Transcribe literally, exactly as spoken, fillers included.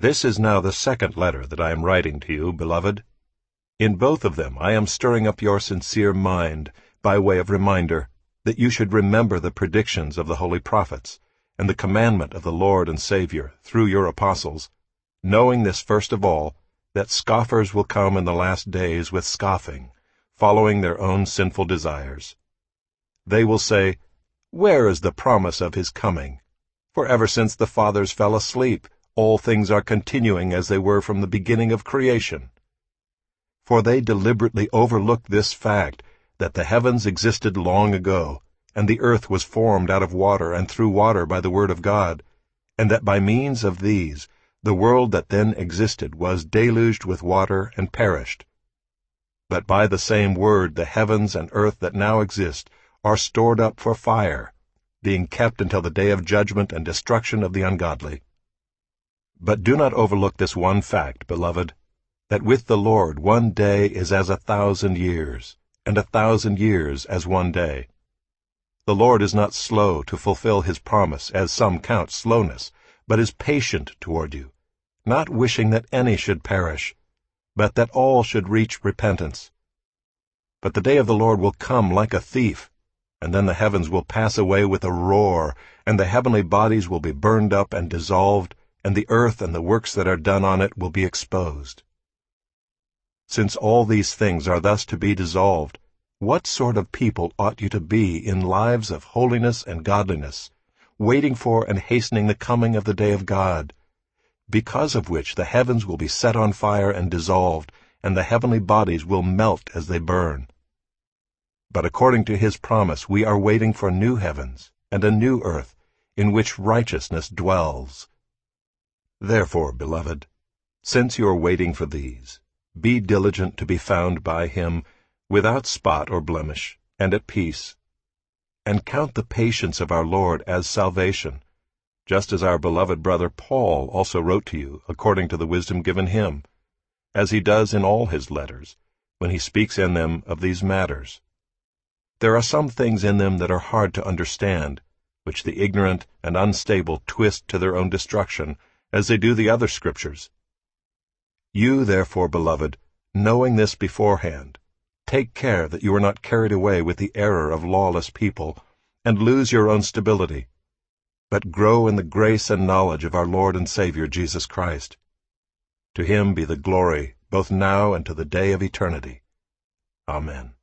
This is now the second letter that I am writing to you, beloved. In both of them I am stirring up your sincere mind, by way of reminder, that you should remember the predictions of the holy prophets, and the commandment of the Lord and Savior through your apostles, knowing this first of all, that scoffers will come in the last days with scoffing, following their own sinful desires. They will say, "Where is the promise of his coming? For ever since the fathers fell asleep, all things are continuing as they were from the beginning of creation." For they deliberately overlook this fact, that the heavens existed long ago, and the earth was formed out of water and through water by the word of God, and that by means of these the world that then existed was deluged with water and perished. But by the same word the heavens and earth that now exist are stored up for fire, being kept until the day of judgment and destruction of the ungodly. But do not overlook this one fact, beloved, that with the Lord one day is as a thousand years, and a thousand years as one day. The Lord is not slow to fulfill his promise, as some count slowness, but is patient toward you, not wishing that any should perish, but that all should reach repentance. But the day of the Lord will come like a thief, and then the heavens will pass away with a roar, and the heavenly bodies will be burned up and dissolved, and the earth and the works that are done on it will be exposed. Since all these things are thus to be dissolved, what sort of people ought you to be in lives of holiness and godliness, waiting for and hastening the coming of the day of God, because of which the heavens will be set on fire and dissolved, and the heavenly bodies will melt as they burn? But according to his promise we are waiting for new heavens and a new earth, in which righteousness dwells. Therefore, beloved, since you are waiting for these, be diligent to be found by him, without spot or blemish, and at peace. And count the patience of our Lord as salvation, just as our beloved brother Paul also wrote to you according to the wisdom given him, as he does in all his letters, when he speaks in them of these matters. There are some things in them that are hard to understand, which the ignorant and unstable twist to their own destruction, as they do the other scriptures. You, therefore, beloved, knowing this beforehand, take care that you are not carried away with the error of lawless people, and lose your own stability, but grow in the grace and knowledge of our Lord and Savior Jesus Christ. To him be the glory, both now and to the day of eternity. Amen.